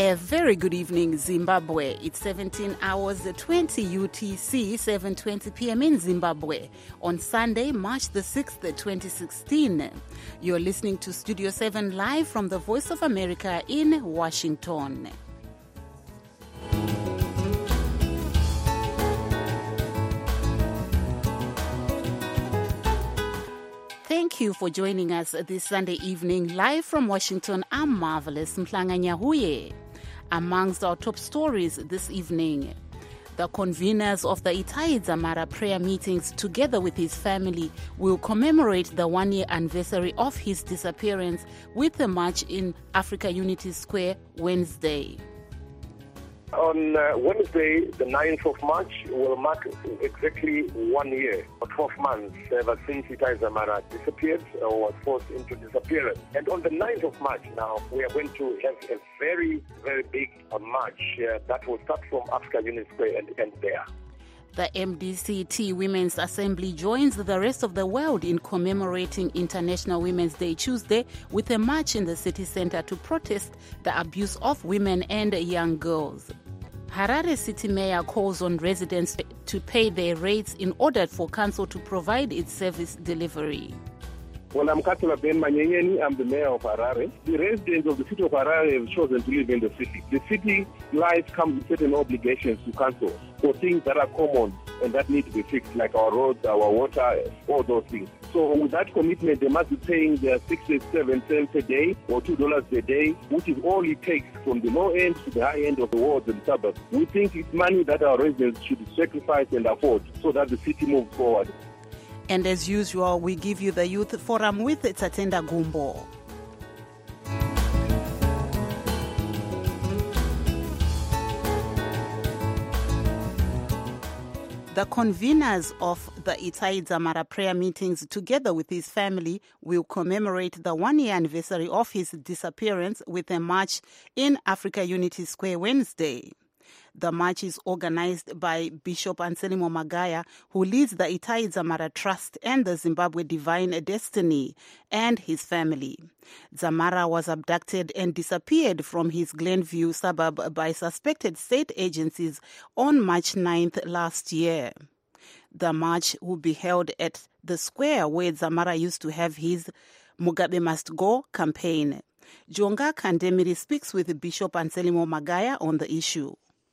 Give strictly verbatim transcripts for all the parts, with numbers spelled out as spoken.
A very good evening, Zimbabwe. It's seventeen hours twenty U T C, seven twenty p m in Zimbabwe on Sunday, March the sixth, twenty sixteen. You're listening to Studio seven live from the Voice of America in Washington. Thank you for joining us this Sunday evening live from Washington. I'm Marvelous Mhlanga Nyahuye. Amongst our top stories this evening, the conveners of the Itai Dzamara prayer meetings, together with his family, will commemorate the one-year anniversary of his disappearance with a march in Africa Unity Square Wednesday. On uh, Wednesday, the ninth of March, will mark exactly one year, or twelve months, ever since Itai Dzamara disappeared or was forced into disappearance. And on the ninth of March now, we are going to have a very, very big uh, march uh, that will start from Africa Unity Square and end there. The M D C T Women's Assembly joins the rest of the world in commemorating International Women's Day Tuesday with a march in the city center to protest the abuse of women and young girls. Harare City Mayor calls on residents to pay their rates in order for council to provide its service delivery. Well, I'm Councillor Ben Manyenyeni. I'm the mayor of Harare. The residents of the city of Harare have chosen to live in the city. The city life comes with certain obligations to council for things that are common and that need to be fixed, like our roads, our water, all those things. So with that commitment, they must be paying their sixty-seven cents a day or two dollars a day, which is all it takes from the low end to the high end of the wards and suburbs. We think it's money that our residents should sacrifice and afford so that the city moves forward. And as usual, we give you the Youth Forum with Tatenda Gumbo. The conveners of the Itai Dzamara prayer meetings, together with his family, will commemorate the one-year anniversary of his disappearance with a march in Africa Unity Square Wednesday. The march is organized by Bishop Anselmo Magaya, who leads the Itai Dzamara Trust and the Zimbabwe Divine Destiny, and his family. Dzamara was abducted and disappeared from his Glenview suburb by suspected state agencies on March ninth last year. The march will be held at the square where Dzamara used to have his Mugabe Must Go campaign. Jonga Kandemiri speaks with Bishop Anselmo Magaya on the issue.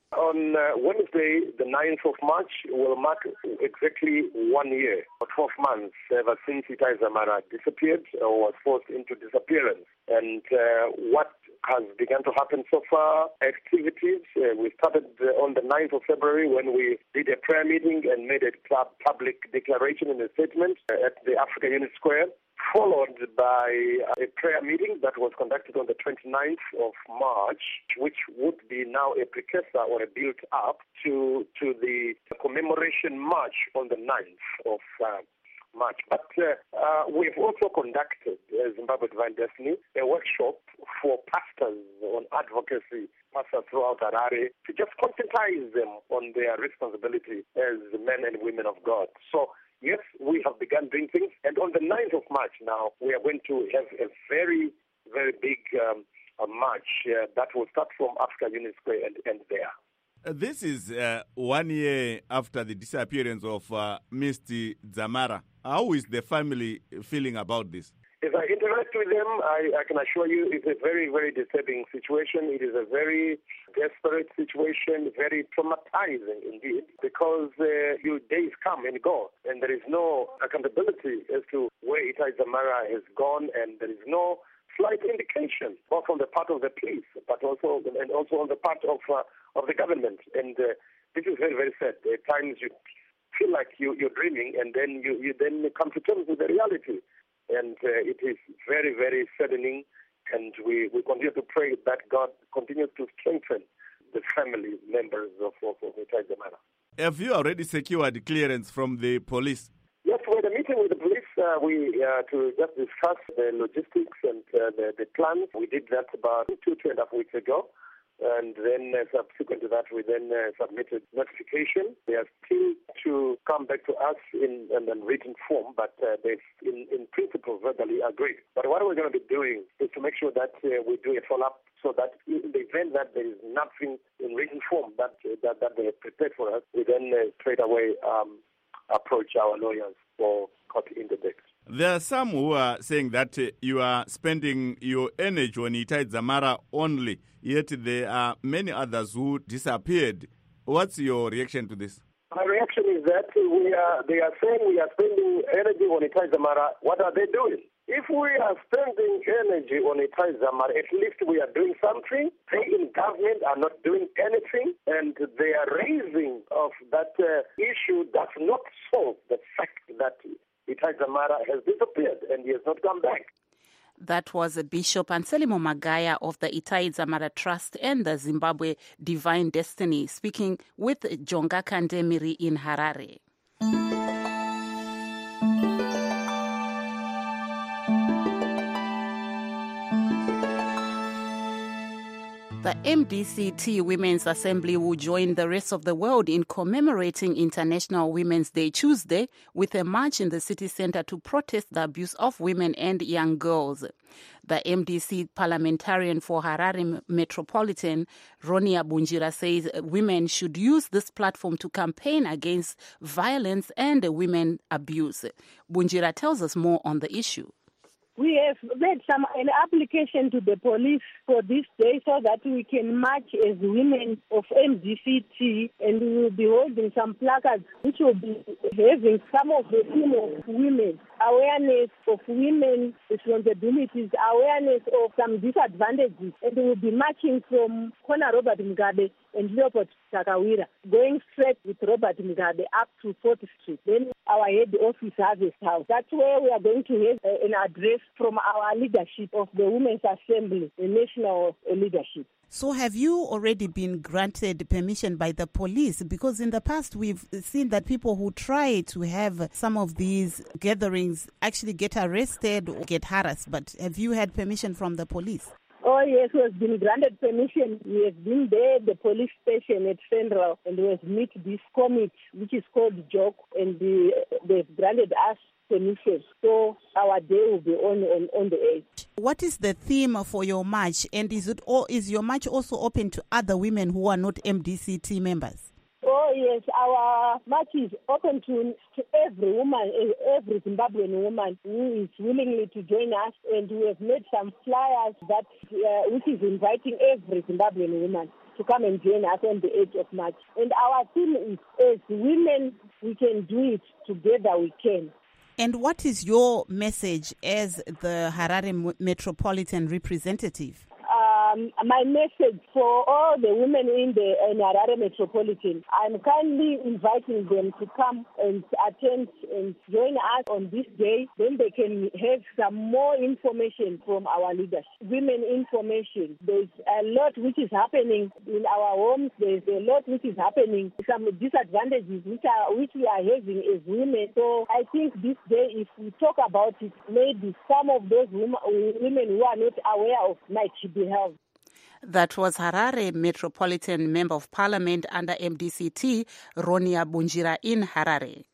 On uh, Wednesday, the ninth of March, will mark exactly one year, or twelve months, ever since Itai Dzamara disappeared or was forced into disappearance. And uh, what has begun to happen so far, activities, uh, we started uh, on the ninth of February when we did a prayer meeting and made a public declaration and a statement uh, at the Africa Unity Square, followed by a prayer meeting that was conducted on the twenty-ninth of March, which would be now a precursor or a build-up to to the commemoration march on the ninth of uh, March. But uh, uh, we've also conducted, uh, Zimbabwe Divine Destiny, a workshop for pastors on advocacy, pastors throughout Harare, to just conscientize them on their responsibility as men and women of God. So, yes, we have begun doing things, and on the ninth of March now, we are going to have a very, very big um, a march uh, that will start from Africa Unity Square and end there. Uh, this is uh, one year after the disappearance of uh, Mister Dzamara. How is the family feeling about this? As I interact with them, I, I can assure you it's a very, very disturbing situation. It is a very desperate situation, very traumatizing indeed, because uh, your days come and go, and there is no accountability as to where Itai Dzamara has gone, and there is no slight indication, both on the part of the police, but also and also on the part of uh, of the government. And uh, this is very, very sad. At times you feel like you, you're dreaming, and then you, you then come to terms with the reality. And uh, it is very, very saddening, and we, we continue to pray that God continues to strengthen the family members of, of, of Itai Dzamara. Have you already secured clearance from the police? Yes, we had a meeting with the police uh, we uh, to just discuss the logistics and uh, the, the plans. We did that about two, two and a half weeks ago. And then uh, subsequent to that, we then uh, submitted notification. They are still to come back to us in, in, in written form, but uh, they've, in, in principle, verbally agreed. But what we're going to be doing is to make sure that uh, we do a follow-up so that in the event that there is nothing in written form that that, that they have prepared for us, we then uh, straight away um, approach our lawyers for court interdict. There are some who are saying that uh, you are spending your energy on Itai Dzamara only, yet there are many others who disappeared. What's your reaction to this? My reaction is that we are. They are saying we are spending energy on Itai Dzamara. What are they doing? If we are spending energy on Itai Dzamara, at least we are doing something. They in government are not doing anything, and they are raising of that uh, issue does not solve the fact that Itai Dzamara has disappeared and he has not come back. That was Bishop Anselmo Magaya of the Itai Dzamara Trust and the Zimbabwe Divine Destiny, speaking with Jonga Kandemiri in Harare. The M D C T Women's Assembly will join the rest of the world in commemorating International Women's Day Tuesday with a march in the city center to protest the abuse of women and young girls. The M D C parliamentarian for Harare Metropolitan, Ronia Bunjira, says women should use this platform to campaign against violence and women abuse. Bunjira tells us more on the issue. We have made some an application to the police for this day so that we can march as women of M D C T, and we will be holding some placards which will be having some of the theme of women, awareness of women responsibilities, awareness of some disadvantages, and we will be marching from Kona Robert Mugabe and Leopold Takawira, going straight with Robert Mugabe up to fourth Street. Then our head office, Harvest House. That's where we are going to have uh, an address from our leadership of the Women's Assembly, the national leadership. So have you already been granted permission by the police? Because in the past we've seen that people who try to have some of these gatherings actually get arrested or get harassed. But have you had permission from the police? Oh, yes, we have been granted permission. We have been there at the police station at Central, and we have met this committee, which is called J O C, and the, they've granted us permission. So our day will be on, on, on the eighth. What is the theme for your march, and is it all, is your march also open to other women who are not M D C T members? Oh, yes, our march is open to, to every woman, every Zimbabwean woman who is willingly to join us, and we have made some flyers that uh, which is inviting every Zimbabwean woman to come and join us on the eighth of March. And our theme is, as women, we can do it, together we can. And what is your message as the Harare Metropolitan representative? Um, my message for all the women in the in Harare Metropolitan, I'm kindly inviting them to come and attend and join us on this day. Then they can have some more information from our leaders. Women information. There's a lot which is happening in our homes. There's a lot which is happening. Some disadvantages which are which we are having as women. So I think this day, if we talk about it, maybe some of those women, women who are not aware of might be helped. That was Harare Metropolitan Member of Parliament under M D C T, Ronia Bunjira in Harare.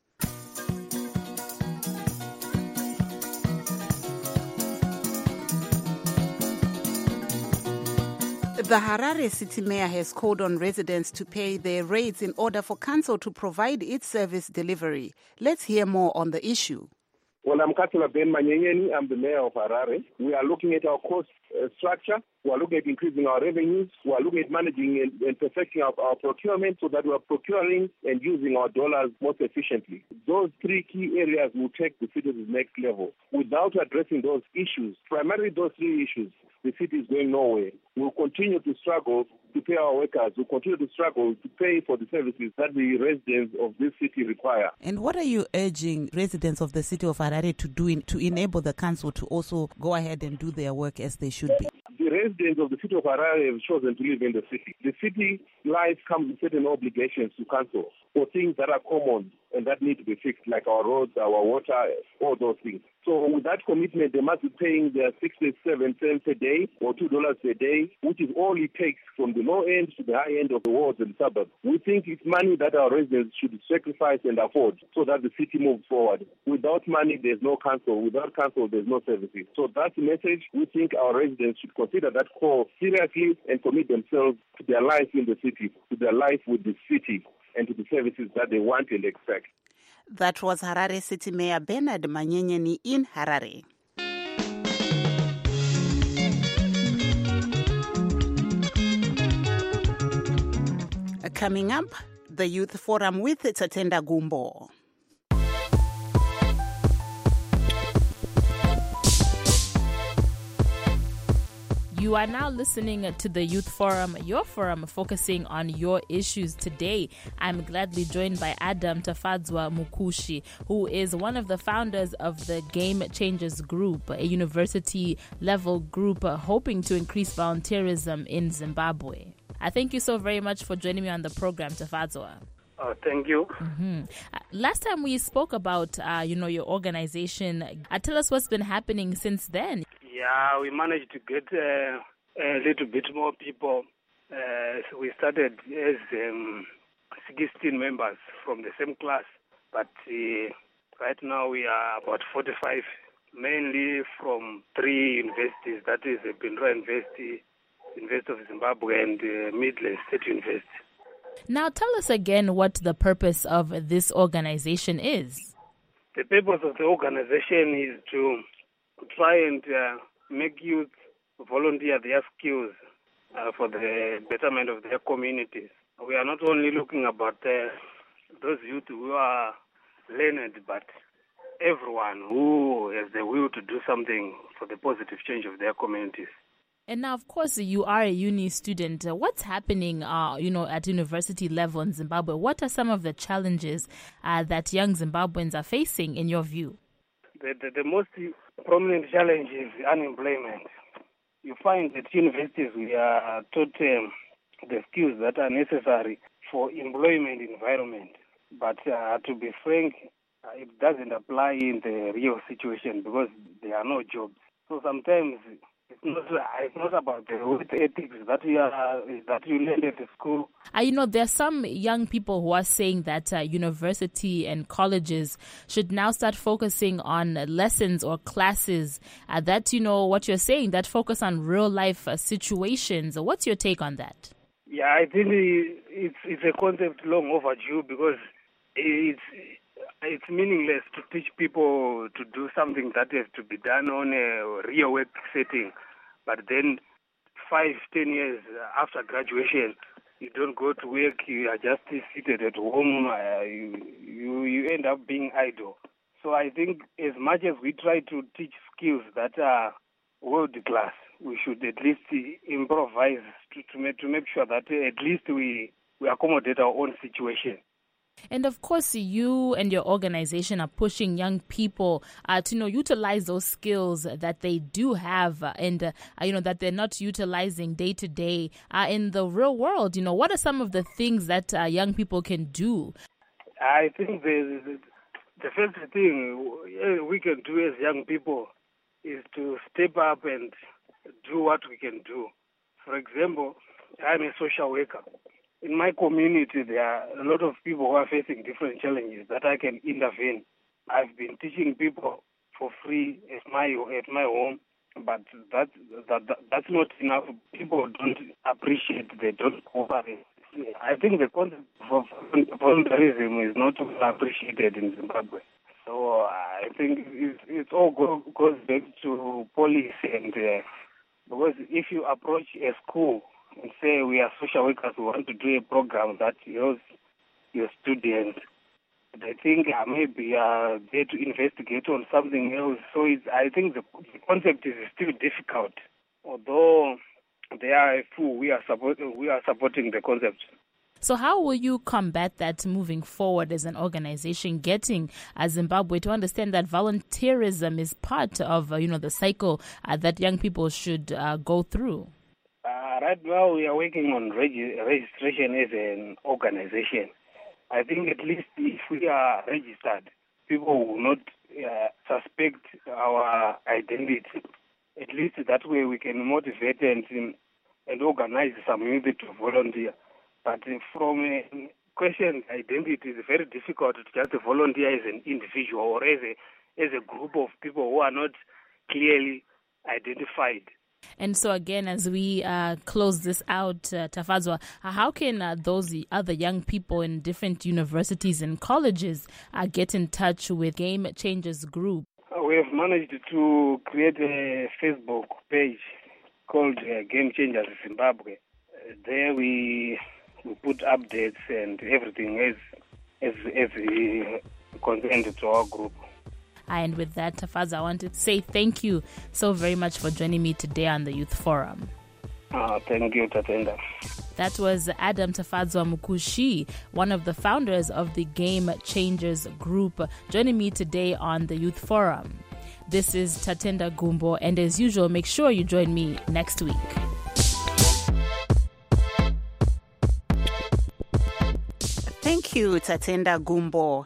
The Harare City Mayor has called on residents to pay their rates in order for council to provide its service delivery. Let's hear more on the issue. Well, I'm Councillor Ben Manyenyeni. I'm the Mayor of Harare. We are looking at our cost uh, structure. We are looking at increasing our revenues. We are looking at managing and, and perfecting our, our procurement so that we are procuring and using our dollars most efficiently. Those three key areas will take the city to the next level. Without addressing those issues, primarily those three issues, the city is going nowhere. We'll continue to struggle to pay our workers. We'll continue to struggle to pay for the services that the residents of this city require. And what are you urging residents of the city of Harare to do in, to enable the council to also go ahead and do their work as they should be? The residents of the city of Harare have chosen to live in the city. The city life comes with certain obligations to council for things that are common and that need to be fixed, like our roads, our water, all those things. So with that commitment, they must be paying their sixty-seven cents a day or two dollars a day, which is all it takes from the low end to the high end of the wards and suburbs. We think it's money that our residents should sacrifice and afford so that the city moves forward. Without money, there's no council. Without council, there's no services. So that's the message. We think our residents should consider that call seriously and commit themselves to their life in the city, to their life with the city, and to the services that they want and expect. That was Harare City Mayor Bernard Manyenyeni in Harare. Coming up, the Youth Forum with Tatenda Gumbo. You are now listening to the Youth Forum, your forum focusing on your issues. Today, I'm gladly joined by Adam Tafadzwa Mukushi, who is one of the founders of the Game Changers Group, a university-level group uh, hoping to increase volunteerism in Zimbabwe. I thank you so very much for joining me on the program, Tafadzwa. Uh, thank you. Mm-hmm. Uh, last time we spoke about, uh, you know, your organization. Uh, tell us what's been happening since then. Yeah, we managed to get uh, a little bit more people. Uh, so we started as um, sixteen members from the same class, but uh, right now we are about forty-five, mainly from three universities, that is uh, Bindra University, University of Zimbabwe, and uh, Midland State University. Now tell us again what the purpose of this organization is. The purpose of the organization is to try and uh, make youth volunteer their skills uh, for the betterment of their communities. We are not only looking about uh, those youth who are learned, but everyone who has the will to do something for the positive change of their communities. And now, of course, you are a uni student. Uh, what's happening, uh, you know, at university level in Zimbabwe? What are some of the challenges uh, that young Zimbabweans are facing, in your view? The, the, the most prominent challenge is unemployment. You find that universities, we are taught um, the skills that are necessary for employment environment. But uh, to be frank, uh, it doesn't apply in the real situation because there are no jobs. So sometimes it's not, it's not about the work ethics that you are that you learn at the school. Uh, you know, there are some young people who are saying that uh, university and colleges should now start focusing on lessons or classes uh, that, you know, what you're saying, that focus on real life uh, situations. What's your take on that? Yeah, I think it's it's a concept long overdue because it's it's meaningless to teach people to do something that has to be done on a real work setting, but then five, ten years after graduation, you don't go to work, you are just seated at home, uh, you, you, you end up being idle. So I think as much as we try to teach skills that are world class, we should at least improvise to, to, make, to make sure that at least we, we accommodate our own situation. And of course, you and your organization are pushing young people uh, to, you know, utilize those skills that they do have uh, and, uh, you know, that they're not utilizing day to day uh, in the real world. You know, what are some of the things that uh, young people can do? I think the, the, the first thing we can do as young people is to step up and do what we can do. For example, I'm a social worker. In my community, there are a lot of people who are facing different challenges that I can intervene. I've been teaching people for free at my at my home, but that, that, that that's not enough. People don't appreciate, they don't cooperate. I think the concept of volunteerism is not appreciated in Zimbabwe. So I think it, it all go, goes back to policy, and uh, because if you approach a school and say we are social workers, we want to do a program that helps your students, they think uh, maybe uh, they to investigate on something else. So it's, I think the, the concept is still difficult, although there are a few we are support, we are supporting the concept. So how will you combat that moving forward as an organization, getting uh, Zimbabwe to understand that volunteerism is part of uh, you know the cycle uh, that young people should uh, go through? Uh, right now we are working on reg- registration as an organization. I think at least if we are registered, people will not uh, suspect our identity. At least that way we can motivate and and organize some youth to volunteer. But from a question identity, it's very difficult to just volunteer as an individual or as a as a group of people who are not clearly identified. And so again, as we uh, close this out, uh, Tafadzwa, how can uh, those other young people in different universities and colleges uh, get in touch with Game Changers Group? Uh, we have managed to create a Facebook page called uh, Game Changers Zimbabwe. Uh, there we we put updates and everything as as as uh, content to our group. And with that, Tafadzwa, I want to say thank you so very much for joining me today on the Youth Forum. Uh, thank you, Tatenda. That was Adam Tafadzwa Mukushi, one of the founders of the Game Changers Group, joining me today on the Youth Forum. This is Tatenda Gumbo, and as usual, make sure you join me next week. Thank you, Tatenda Gumbo.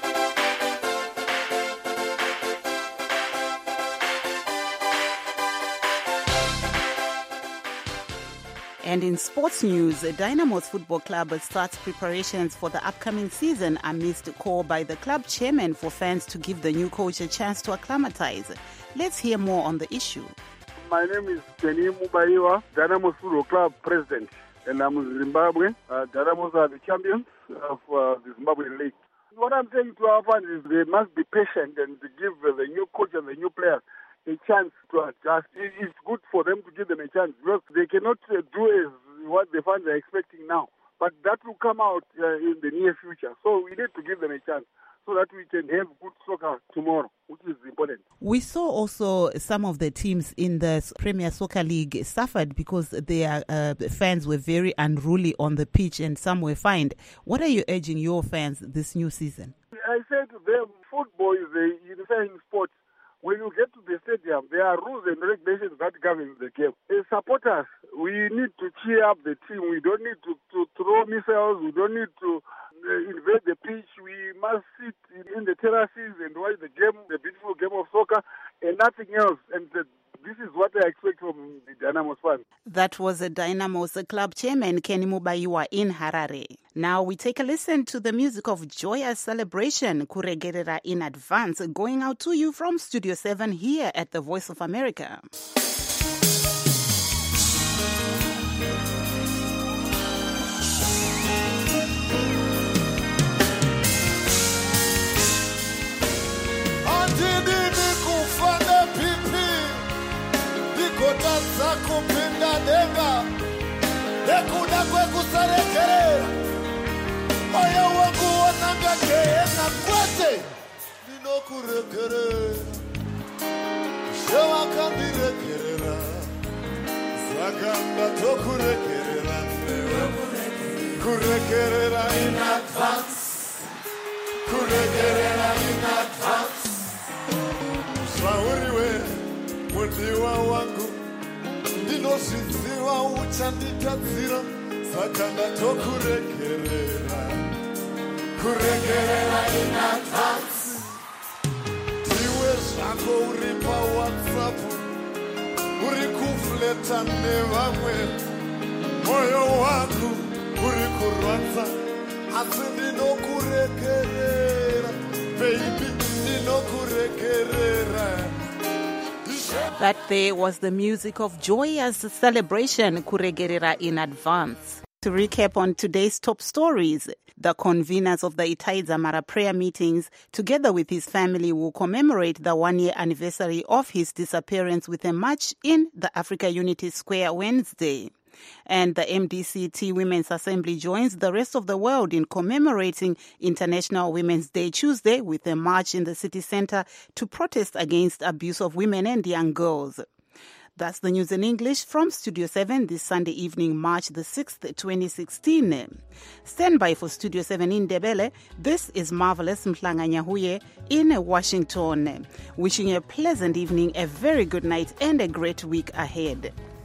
And in sports news, Dynamo's football club starts preparations for the upcoming season amidst a call by the club chairman for fans to give the new coach a chance to acclimatize. Let's hear more on the issue. My name is Kenny Mubaiwa, Dynamo's football club president, and I'm in Zimbabwe. Uh, Dynamos are the champions of uh, the Zimbabwe League. What I'm saying to our fans is they must be patient and to give uh, the new coach and the new players a chance to adjust. It's good for them to give them a chance because they cannot uh, do as what the fans are expecting now. But that will come out uh, in the near future. So we need to give them a chance so that we can have good soccer tomorrow, which is important. We saw also some of the teams in the Premier Soccer League suffered because their uh, fans were very unruly on the pitch and some were fined. What are you urging your fans this new season? I said to them, football is a unifying sport. When you get to the stadium, there are rules and regulations that govern the game. As supporters, we need to cheer up the team. We don't need to, to throw missiles. We don't need to uh, invade the pitch. We must sit in, in the terraces and watch the game, the beautiful game of soccer, and nothing else. And the, this is what I expect from the Dynamos fans. That was a Dynamos club chairman, Kenny Mubaiwa, in Harare. Now we take a listen to the music of Joyous Celebration, Kuregerera in Advance, going out to you from Studio seven here at the Voice of America. Ekuda kwekusarekerera moyo wangu wanangakeena kwete ndinokurekerera sewakandirekerera saka ndatokurekerera kurekerera in advance kurekerera in advance zvauriwe mudiwa wangu ndinozviziva uchanditadzira saka ndatokurekerera kurekerera in advance ndiwe zvako uri pawhatsapp uri kufleta nevamwe mwoyo wangu uri kurwadza asi ndinokurekerera baby ndinokurekerera. That there was the music of Joyous Celebration, Kuregerera in Advance. To recap on today's top stories, the conveners of the Itai Dzamara prayer meetings, together with his family, will commemorate the one-year anniversary of his disappearance with a march in the Africa Unity Square Wednesday. And the M D C T Women's Assembly joins the rest of the world in commemorating International Women's Day Tuesday with a march in the city center to protest against abuse of women and young girls. That's the news in English from Studio seven this Sunday evening, March the sixth, twenty sixteen. Stand by for Studio seven in Ndebele. This is Marvelous Mhlanga-Nyahuye in Washington. Wishing you a pleasant evening, a very good night, and a great week ahead.